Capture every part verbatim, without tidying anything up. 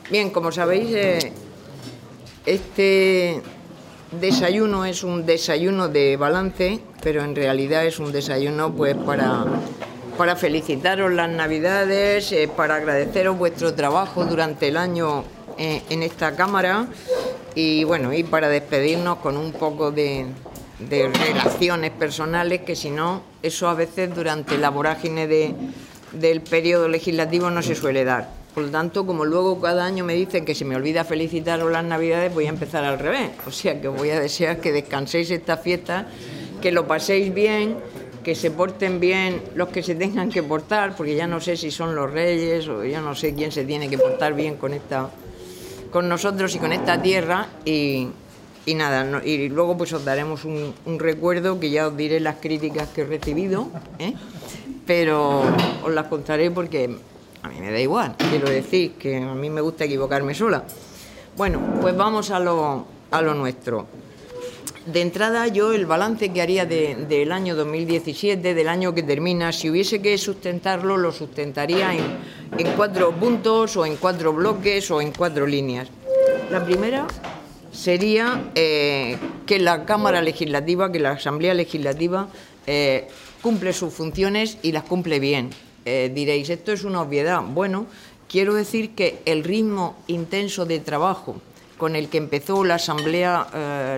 Bien, como sabéis, eh, este desayuno es un desayuno de balance, pero en realidad es un desayuno pues para, para felicitaros las Navidades, eh, para agradeceros vuestro trabajo durante el año eh, en esta Cámara y bueno, y para despedirnos con un poco de, de relaciones personales, que si no, eso a veces durante la vorágine de, del periodo legislativo no se suele dar. Por lo tanto, como luego cada año me dicen que se me olvida felicitaros las Navidades, voy a empezar al revés. O sea, que os voy a desear que descanséis esta fiesta, que lo paséis bien, que se porten bien los que se tengan que portar, porque ya no sé si son los reyes o ya no sé quién se tiene que portar bien con esta, con nosotros y con esta tierra. Y, y nada, no, y luego pues os daremos un, un recuerdo, que ya os diré las críticas que he recibido, ¿eh? Pero os las contaré porque a mí me da igual, quiero decir que a mí me gusta equivocarme sola. Bueno, pues vamos a lo, a lo nuestro. De entrada, yo el balance que haría de, del año dos mil diecisiete, del año que termina, si hubiese que sustentarlo, lo sustentaría en, en cuatro puntos o en cuatro bloques o en cuatro líneas. La primera sería eh, que la Cámara Legislativa, que la Asamblea Legislativa eh, cumple sus funciones y las cumple bien. Eh, diréis, esto es una obviedad. Bueno, quiero decir que el ritmo intenso de trabajo con el que empezó la Asamblea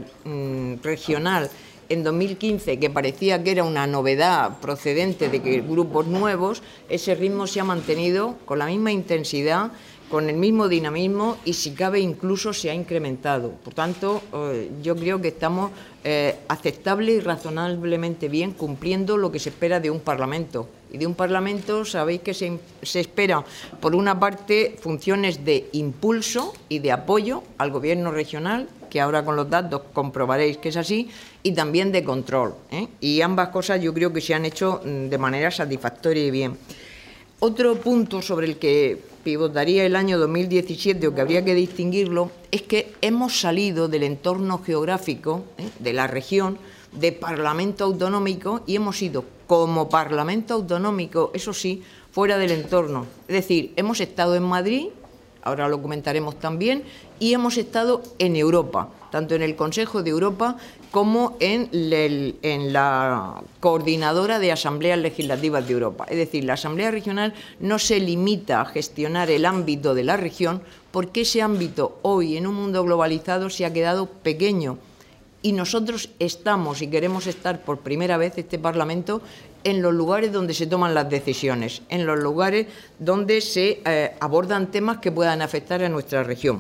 eh, Regional en dos mil quince, que parecía que era una novedad procedente de que grupos nuevos, ese ritmo se ha mantenido con la misma intensidad, con el mismo dinamismo y, si cabe, incluso se ha incrementado. Por tanto, eh, yo creo que estamos eh, aceptable y razonablemente bien cumpliendo lo que se espera de un Parlamento. Y de un Parlamento sabéis que se, se espera, por una parte, funciones de impulso y de apoyo al Gobierno regional, que ahora con los datos comprobaréis que es así, y también de control, ¿eh? Y ambas cosas yo creo que se han hecho de manera satisfactoria y bien. Otro punto sobre el que pivotaría el año dos mil diecisiete, o que habría que distinguirlo, es que hemos salido del entorno geográfico, ¿eh?, de la región, de Parlamento autonómico, y hemos ido como Parlamento autonómico, eso sí, fuera del entorno. Es decir, hemos estado en Madrid, ahora lo comentaremos también, y hemos estado en Europa, tanto en el Consejo de Europa como en, el, en la Coordinadora de Asambleas Legislativas de Europa. Es decir, la Asamblea Regional no se limita a gestionar el ámbito de la región, porque ese ámbito hoy, en un mundo globalizado, se ha quedado pequeño. Y nosotros estamos y queremos estar por primera vez, este Parlamento, en los lugares donde se toman las decisiones, en los lugares donde se eh, abordan temas que puedan afectar a nuestra región.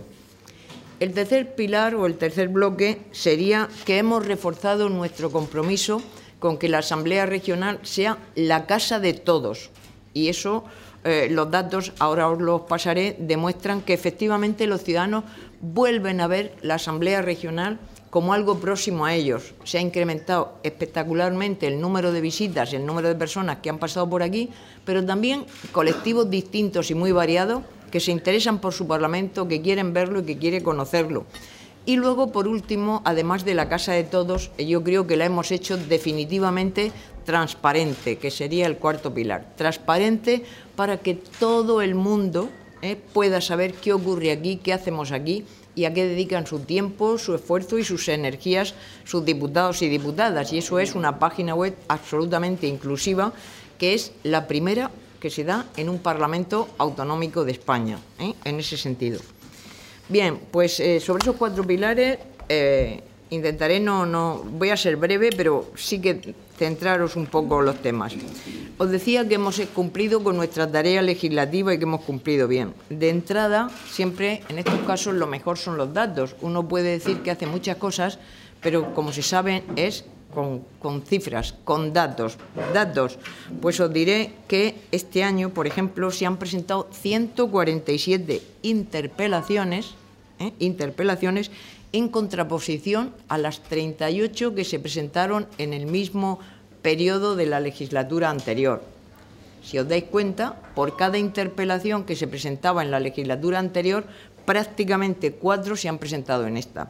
El tercer pilar o el tercer bloque sería que hemos reforzado nuestro compromiso con que la Asamblea Regional sea la casa de todos. Y eso, eh, los datos, ahora os los pasaré, demuestran que efectivamente los ciudadanos vuelven a ver la Asamblea Regional como algo próximo a ellos. Se ha incrementado espectacularmente el número de visitas, el número de personas que han pasado por aquí, pero también colectivos distintos y muy variados que se interesan por su Parlamento, que quieren verlo y que quieren conocerlo. Y luego, por último, además de la Casa de Todos, yo creo que la hemos hecho definitivamente transparente, que sería el cuarto pilar. Transparente para que todo el mundo eh, pueda saber qué ocurre aquí, qué hacemos aquí y a qué dedican su tiempo, su esfuerzo y sus energías sus diputados y diputadas. Y eso es una página web absolutamente inclusiva, que es la primera que se da en un Parlamento autonómico de España, ¿eh?, en ese sentido. Bien, pues eh, sobre esos cuatro pilares eh, intentaré, no, no, voy a ser breve, pero sí que centraros un poco los temas. Os decía que hemos cumplido con nuestra tarea legislativa y que hemos cumplido bien. De entrada, siempre en estos casos lo mejor son los datos. Uno puede decir que hace muchas cosas, pero como se sabe es con, con cifras, con datos. Datos, pues os diré que este año, por ejemplo, se han presentado ciento cuarenta y siete interpelaciones, ¿eh? interpelaciones en contraposición a las treinta y ocho que se presentaron en el mismo periodo de la legislatura anterior. Si os dais cuenta, por cada interpelación que se presentaba en la legislatura anterior, prácticamente cuatro se han presentado en esta.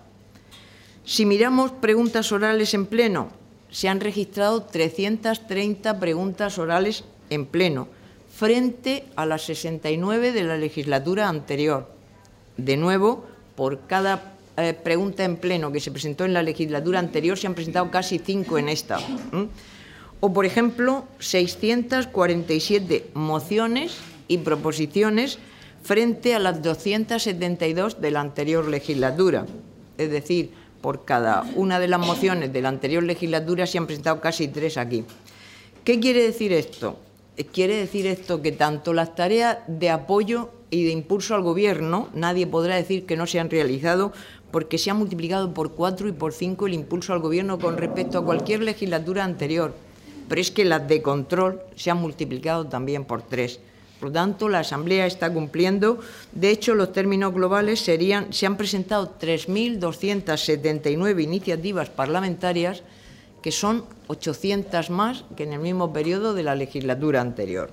Si miramos preguntas orales en pleno, se han registrado trescientas treinta preguntas orales en pleno, frente a las sesenta y nueve de la legislatura anterior. de nuevo, por cada eh, pregunta en pleno que se presentó en la legislatura anterior, se han presentado casi cinco en esta. ¿Mm? O, por ejemplo, seiscientas cuarenta y siete mociones y proposiciones frente a las doscientas setenta y dos de la anterior legislatura. Es decir, por cada una de las mociones de la anterior legislatura se han presentado casi tres aquí. ¿Qué quiere decir esto? Quiere decir esto que tanto las tareas de apoyo y de impulso al Gobierno, nadie podrá decir que no se han realizado, porque se ha multiplicado por cuatro y por cinco el impulso al Gobierno con respecto a cualquier legislatura anterior. Pero es que las de control se han multiplicado también por tres. Por lo tanto, la Asamblea está cumpliendo. De hecho, los términos globales serían, se han presentado tres mil doscientas setenta y nueve iniciativas parlamentarias, que son ochocientas más que en el mismo periodo de la legislatura anterior.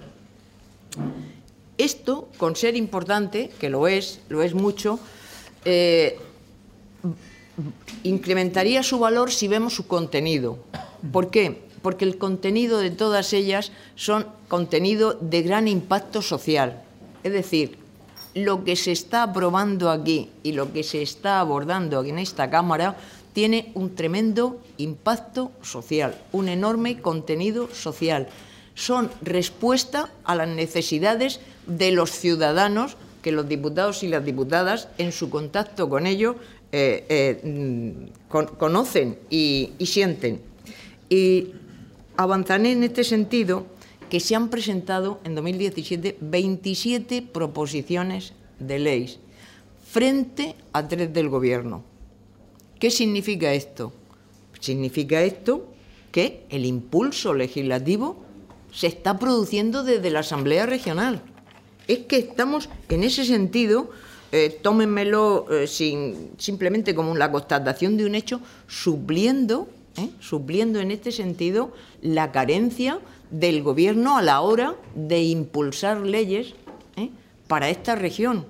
Esto, con ser importante, que lo es, lo es mucho, eh, incrementaría su valor si vemos su contenido. ¿Por qué? Porque el contenido de todas ellas son contenido de gran impacto social. Es decir, lo que se está aprobando aquí y lo que se está abordando aquí en esta Cámara tiene un tremendo impacto social, un enorme contenido social. Son respuesta a las necesidades de los ciudadanos que los diputados y las diputadas, en su contacto con ellos, eh, eh, con, conocen y, y sienten. Y avanzaré en este sentido que se han presentado en dos mil diecisiete veintisiete proposiciones de ley frente a tres del Gobierno. ¿Qué significa esto? Significa esto que el impulso legislativo se está produciendo desde la Asamblea Regional. Es que estamos, en ese sentido, eh, tómenmelo eh, sin, simplemente como la constatación de un hecho, supliendo, eh, supliendo en este sentido la carencia del Gobierno a la hora de impulsar leyes eh, para esta región.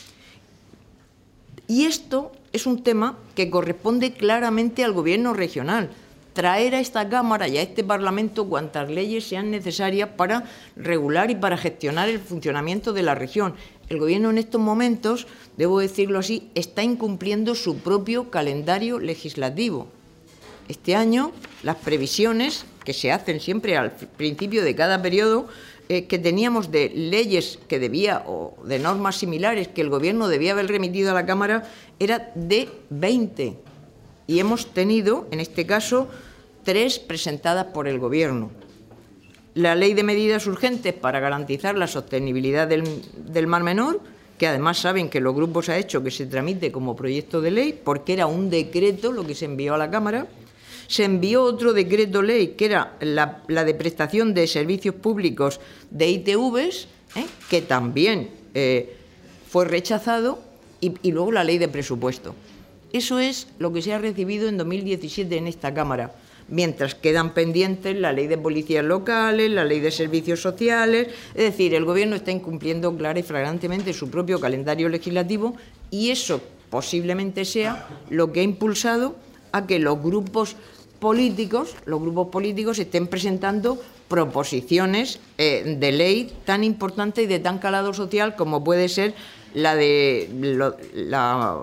Y esto es un tema que corresponde claramente al Gobierno regional, traer a esta Cámara y a este Parlamento cuantas leyes sean necesarias para regular y para gestionar el funcionamiento de la región. El Gobierno en estos momentos, debo decirlo así, está incumpliendo su propio calendario legislativo. Este año, las previsiones que se hacen siempre al principio de cada periodo, eh, que teníamos de leyes que debía, o de normas similares que el Gobierno debía haber remitido a la Cámara, era de veinte. Y hemos tenido, en este caso, tres presentadas por el Gobierno. La Ley de Medidas Urgentes para garantizar la sostenibilidad del, del Mar Menor, que además saben que los grupos ha hecho que se tramite como proyecto de ley, porque era un decreto lo que se envió a la Cámara. Se envió otro decreto ley, que era la, la de prestación de servicios públicos de I T Vs, ¿eh? que también eh, fue rechazado, y, y luego la ley de presupuesto. Eso es lo que se ha recibido en dos mil diecisiete en esta Cámara, mientras quedan pendientes la ley de policías locales, la ley de servicios sociales. Es decir, el Gobierno está incumpliendo clara y flagrantemente su propio calendario legislativo, y eso posiblemente sea lo que ha impulsado a que los grupos políticos, los grupos políticos estén presentando proposiciones eh, de ley tan importantes y de tan calado social como puede ser la de lo, la,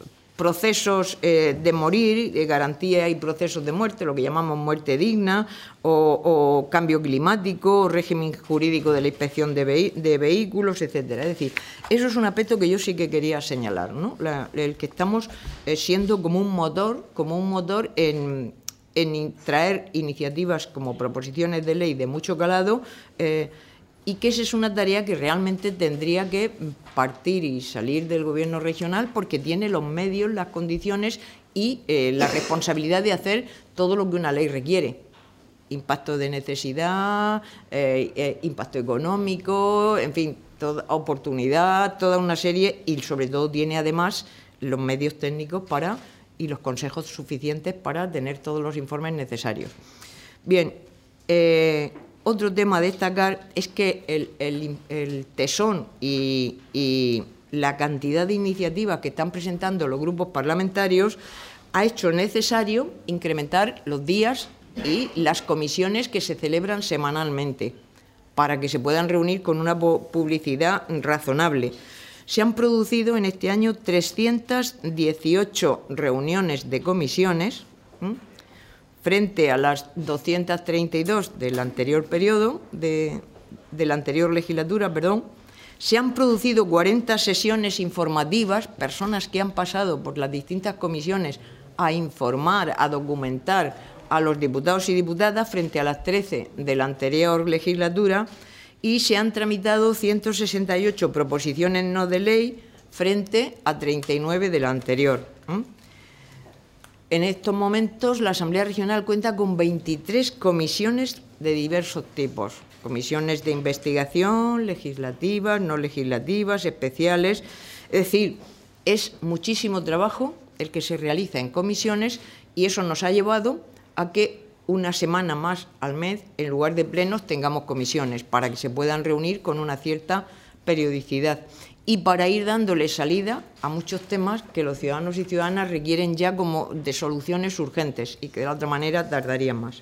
procesos eh, de morir, de garantía y procesos de muerte, lo que llamamos muerte digna, o, o cambio climático, o régimen jurídico de la inspección de, ve de vehículos, etcétera. Es decir, eso es un aspecto que yo sí que quería señalar, ¿no? La, el que estamos eh, siendo como un motor, como un motor en, en traer iniciativas como proposiciones de ley de mucho calado, eh, y que esa es una tarea que realmente tendría que partir y salir del Gobierno regional, porque tiene los medios, las condiciones y eh, la responsabilidad de hacer todo lo que una ley requiere. Impacto de necesidad, eh, eh, impacto económico, en fin, toda oportunidad, toda una serie, y sobre todo tiene además los medios técnicos para y los consejos suficientes para tener todos los informes necesarios. Bien, eh, otro tema a destacar es que el, el, el tesón y, y la cantidad de iniciativas que están presentando los grupos parlamentarios ha hecho necesario incrementar los días y las comisiones que se celebran semanalmente para que se puedan reunir con una publicidad razonable. Se han producido en este año trescientas dieciocho reuniones de comisiones, ¿m? frente a las doscientas treinta y dos del anterior periodo, de, de la anterior legislatura, perdón. Se han producido cuarenta sesiones informativas, personas que han pasado por las distintas comisiones a informar, a documentar a los diputados y diputadas frente a las trece de la anterior legislatura, y se han tramitado ciento sesenta y ocho proposiciones no de ley frente a treinta y nueve de la anterior. ¿eh? En estos momentos la Asamblea Regional cuenta con veintitrés comisiones de diversos tipos, comisiones de investigación, legislativas, no legislativas, especiales. Es decir, es muchísimo trabajo el que se realiza en comisiones, y eso nos ha llevado a que una semana más al mes, en lugar de plenos, tengamos comisiones, para que se puedan reunir con una cierta periodicidad y para ir dándole salida a muchos temas que los ciudadanos y ciudadanas requieren ya como de soluciones urgentes y que de la otra manera tardarían más.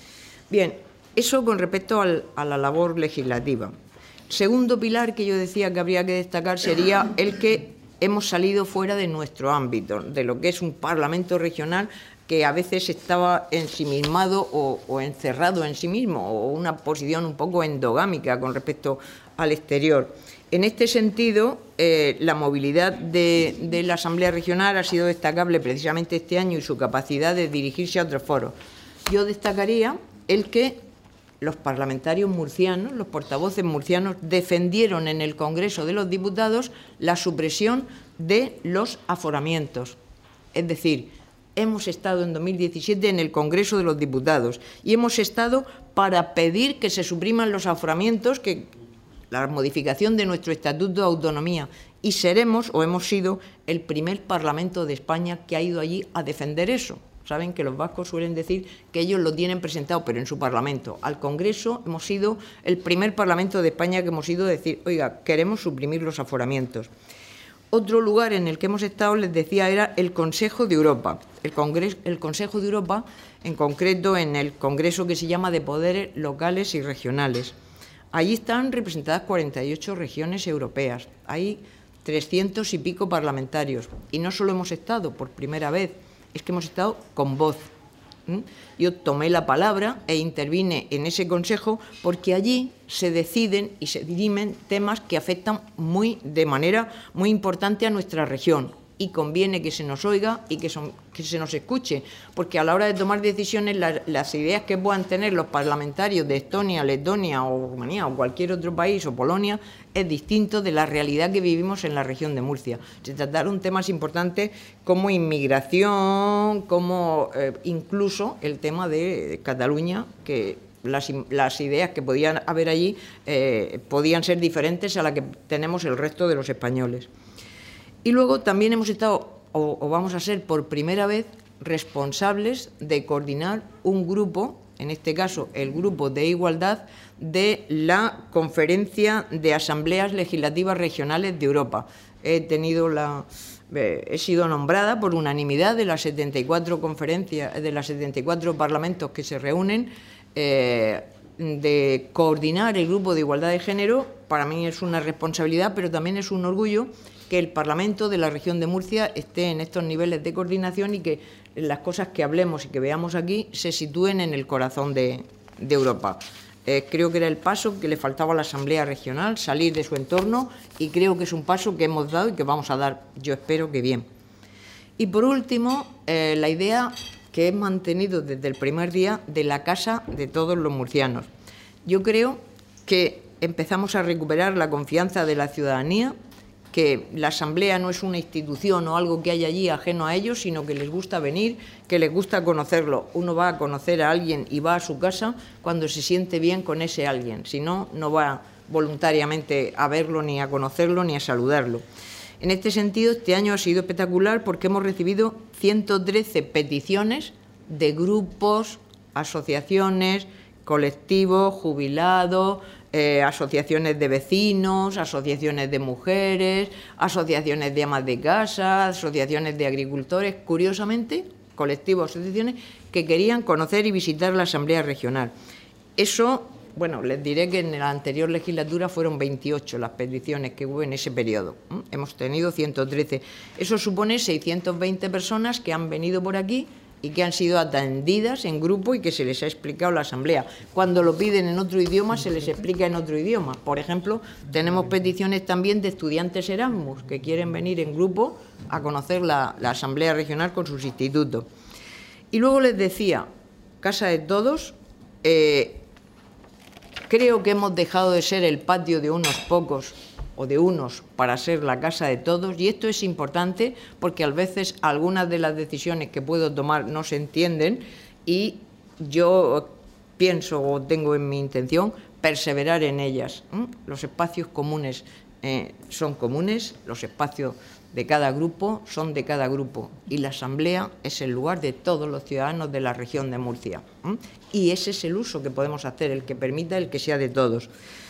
Bien, eso con respecto al, a la labor legislativa. Segundo pilar que yo decía que habría que destacar sería el que hemos salido fuera de nuestro ámbito, de lo que es un Parlamento regional que a veces estaba ensimismado o, o encerrado en sí mismo, o una posición un poco endogámica con respecto al exterior. En este sentido, eh, la movilidad de, de la Asamblea Regional ha sido destacable precisamente este año, y su capacidad de dirigirse a otros foros. Yo destacaría el que los parlamentarios murcianos, los portavoces murcianos, defendieron en el Congreso de los Diputados la supresión de los aforamientos. Es decir, hemos estado en dos mil diecisiete en el Congreso de los Diputados y hemos estado para pedir que se supriman los aforamientos, que la modificación de nuestro Estatuto de Autonomía, y seremos, o hemos sido, el primer Parlamento de España que ha ido allí a defender eso. Saben que los vascos suelen decir que ellos lo tienen presentado, pero en su Parlamento. Al Congreso hemos sido el primer Parlamento de España que hemos ido a decir, oiga, queremos suprimir los aforamientos. Otro lugar en el que hemos estado, les decía, era el Consejo de Europa. El, Congreso, el Consejo de Europa, en concreto en el Congreso que se llama de Poderes Locales y Regionales. Allí están representadas cuarenta y ocho regiones europeas. Hay trescientos y pico parlamentarios. Y no solo hemos estado por primera vez, es que hemos estado con voz. ¿Mm? Yo tomé la palabra e intervine en ese consejo porque allí se deciden y se dirimen temas que afectan muy, de manera muy importante a nuestra región, y conviene que se nos oiga y que, son, que se nos escuche, porque a la hora de tomar decisiones la, las ideas que puedan tener los parlamentarios de Estonia, Letonia o Rumanía o cualquier otro país o Polonia es distinto de la realidad que vivimos en la región de Murcia. Se trataron temas importantes como inmigración, como eh, incluso el tema de Cataluña, que las, las ideas que podían haber allí eh, podían ser diferentes a las que tenemos el resto de los españoles. Y luego también hemos estado, o, o vamos a ser por primera vez, responsables de coordinar un grupo, en este caso el Grupo de Igualdad, de la Conferencia de Asambleas Legislativas Regionales de Europa. He tenido la... He sido nombrada por unanimidad de las setenta y cuatro conferencias, de las setenta y cuatro parlamentos que se reúnen, eh, de coordinar el Grupo de Igualdad de Género. Para mí es una responsabilidad, pero también es un orgullo que el Parlamento de la región de Murcia esté en estos niveles de coordinación y que las cosas que hablemos y que veamos aquí se sitúen en el corazón de, de Europa. Eh, creo que era el paso que le faltaba a la Asamblea Regional, salir de su entorno, y creo que es un paso que hemos dado y que vamos a dar, yo espero que bien. Y por último, eh, la idea que he mantenido desde el primer día de la casa de todos los murcianos. Yo creo que empezamos a recuperar la confianza de la ciudadanía, que la Asamblea no es una institución o algo que hay allí ajeno a ellos, sino que les gusta venir, que les gusta conocerlo. Uno va a conocer a alguien y va a su casa cuando se siente bien con ese alguien, si no, no va voluntariamente a verlo, ni a conocerlo, ni a saludarlo. En este sentido, este año ha sido espectacular porque hemos recibido ciento trece peticiones de grupos, asociaciones, colectivos, jubilados, Eh, asociaciones de vecinos, asociaciones de mujeres, asociaciones de amas de casa, asociaciones de agricultores, curiosamente, colectivos, asociaciones que querían conocer y visitar la Asamblea Regional. Eso bueno, les diré que en la anterior legislatura fueron veintiocho las peticiones que hubo en ese periodo. ¿eh? Hemos tenido ciento trece. Eso supone seiscientas veinte personas que han venido por aquí y que han sido atendidas en grupo y que se les ha explicado la Asamblea. Cuando lo piden en otro idioma, se les explica en otro idioma. Por ejemplo, tenemos peticiones también de estudiantes Erasmus que quieren venir en grupo a conocer la, la Asamblea Regional con sus institutos. Y luego les decía, Casa de Todos, eh, creo que hemos dejado de ser el patio de unos pocos o de unos para ser la casa de todos, y esto es importante porque a veces algunas de las decisiones que puedo tomar no se entienden y yo pienso o tengo en mi intención perseverar en ellas. ¿eh? Los espacios comunes eh, son comunes, los espacios de cada grupo son de cada grupo y la Asamblea es el lugar de todos los ciudadanos de la región de Murcia. ¿eh? Y ese es el uso que podemos hacer, el que permita el que sea de todos.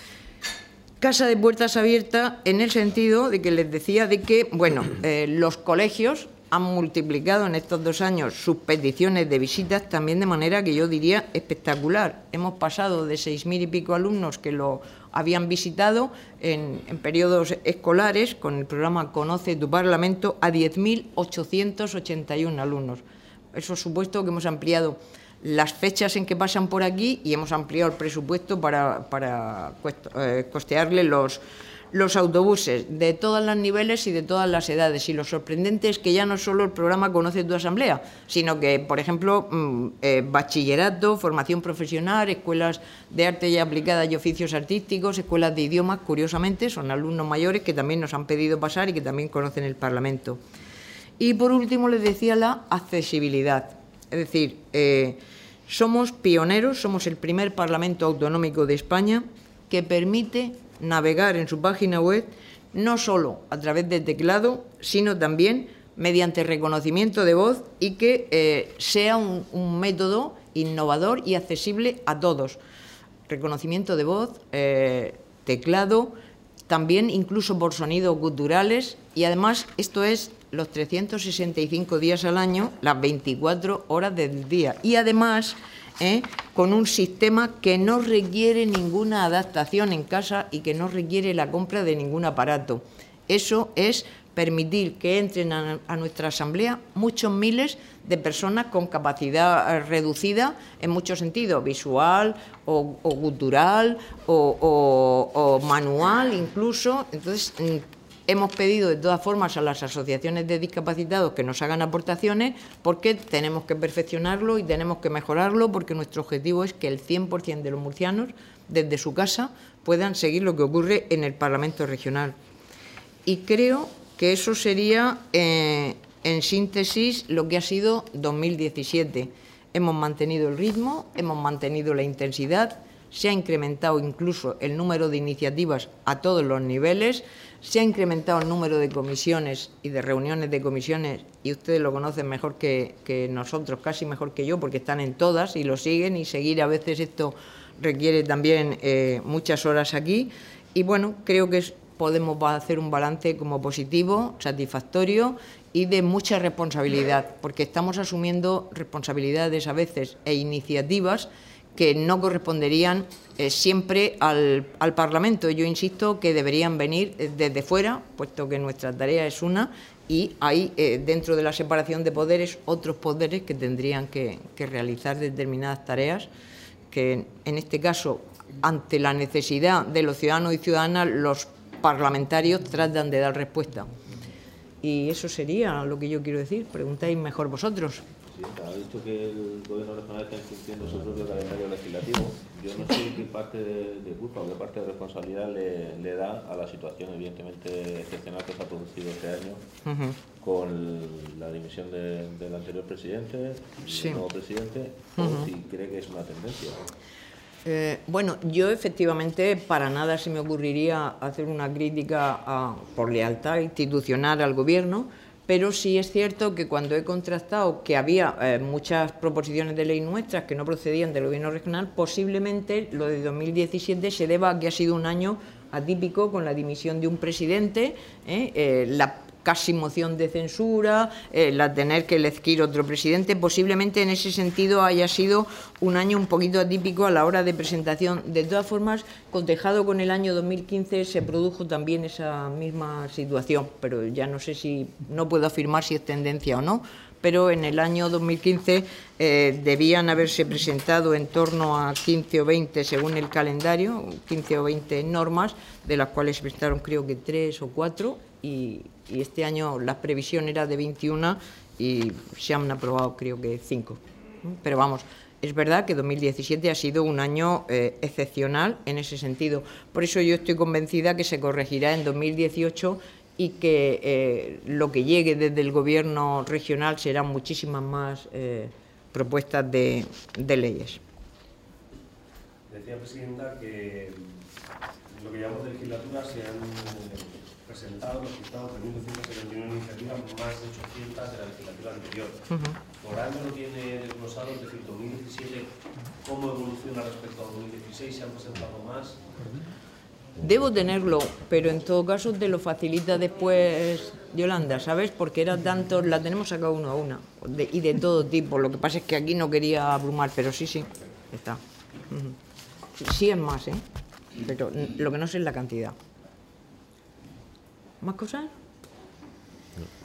Casa de puertas abiertas en el sentido de que les decía de que, bueno, eh, los colegios han multiplicado en estos dos años sus peticiones de visitas también de manera que yo diría espectacular. Hemos pasado de seis mil y pico alumnos que lo habían visitado en, en periodos escolares con el programa Conoce tu Parlamento a diez mil ochocientos ochenta y uno alumnos. Eso supuesto que hemos ampliado las fechas en que pasan por aquí y hemos ampliado el presupuesto para, para costearle los, los autobuses de todos los niveles y de todas las edades. Y lo sorprendente es que ya no solo el programa Conoce tu Asamblea, sino que, por ejemplo, eh, bachillerato, formación profesional, escuelas de arte y aplicadas y oficios artísticos, escuelas de idiomas, curiosamente, son alumnos mayores que también nos han pedido pasar y que también conocen el Parlamento. Y, por último, les decía la accesibilidad. Es decir, eh, somos pioneros, somos el primer Parlamento autonómico de España que permite navegar en su página web no solo a través de teclado, sino también mediante reconocimiento de voz y que eh, sea un, un método innovador y accesible a todos. Reconocimiento de voz, eh, teclado, también incluso por sonidos guturales y además esto es los trescientos sesenta y cinco días al año, las veinticuatro horas del día. Y además, eh, con un sistema que no requiere ninguna adaptación en casa y que no requiere la compra de ningún aparato. Eso es permitir que entren a, a nuestra Asamblea muchos miles de personas con capacidad reducida en muchos sentidos, visual o, o gutural o, o, o manual incluso. Entonces, hemos pedido de todas formas a las asociaciones de discapacitados que nos hagan aportaciones porque tenemos que perfeccionarlo y tenemos que mejorarlo porque nuestro objetivo es que el cien por cien de los murcianos desde su casa puedan seguir lo que ocurre en el Parlamento regional. Y creo que eso sería, eh, en síntesis, lo que ha sido dos mil diecisiete. Hemos mantenido el ritmo, hemos mantenido la intensidad, se ha incrementado incluso el número de iniciativas a todos los niveles, se ha incrementado el número de comisiones y de reuniones de comisiones, y ustedes lo conocen mejor que, que nosotros, casi mejor que yo, porque están en todas y lo siguen, y seguir a veces esto requiere también eh, muchas horas aquí. Y bueno, creo que es, podemos hacer un balance como positivo, satisfactorio y de mucha responsabilidad, porque estamos asumiendo responsabilidades a veces e iniciativas que no corresponderían eh, siempre al, al Parlamento. Yo insisto que deberían venir desde fuera, puesto que nuestra tarea es una, y hay eh, dentro de la separación de poderes otros poderes que tendrían que, que realizar determinadas tareas que, en este caso, ante la necesidad de los ciudadanos y ciudadanas, los parlamentarios tratan de dar respuesta. Y eso sería lo que yo quiero decir. Preguntáis mejor vosotros. Ha dicho que el Gobierno regional está incumpliendo su propio calendario legislativo. Yo no sé qué parte de, de culpa o qué parte de responsabilidad le, le da a la situación evidentemente excepcional que se ha producido este año uh-huh. con la dimisión de, del anterior presidente, sí. del nuevo presidente, uh-huh. o si cree que es una tendencia. Eh, bueno, yo efectivamente para nada se me ocurriría hacer una crítica a, por lealtad institucional al Gobierno, pero sí es cierto que cuando he contrastado que había eh, muchas proposiciones de ley nuestras que no procedían del Gobierno regional, posiblemente lo de dos mil diecisiete se deba a que ha sido un año atípico con la dimisión de un presidente, ¿eh? Eh, la casi moción de censura, eh, la tener que elegir otro presidente. Posiblemente en ese sentido haya sido un año un poquito atípico a la hora de presentación. De todas formas, cotejado con el año dos mil quince se produjo también esa misma situación, pero ya no sé si, no puedo afirmar si es tendencia o no, pero en el año dos mil quince eh, debían haberse presentado en torno a quince o veinte, según el calendario, quince o veinte normas, de las cuales se presentaron creo que tres o cuatro, y, y este año la previsión era de veintiuno y se han aprobado creo que cinco. Pero vamos, es verdad que dos mil diecisiete ha sido un año eh, excepcional en ese sentido. Por eso yo estoy convencida que se corregirá en dos mil dieciocho y que eh, lo que llegue desde el Gobierno regional serán muchísimas más eh, propuestas de, de leyes. Decía, Presidenta, que lo que llamamos de legislatura se han eh, presentado, registrado tres mil doscientas setenta y nueve iniciativas, más de ochocientas de la legislatura anterior. Uh-huh. Por año lo tiene desglosado, es decir, dos mil diecisiete, ¿cómo evoluciona respecto a dos mil dieciséis? ¿Se han presentado más? Debo tenerlo, pero en todo caso te lo facilita después Yolanda, ¿sabes? Porque era tanto, la tenemos acá uno a una, de, y de todo tipo. Lo que pasa es que aquí no quería abrumar, pero sí, sí, está. Uh-huh. Sí es más, ¿eh? Pero lo que no sé es la cantidad. ¿Más cosas? No.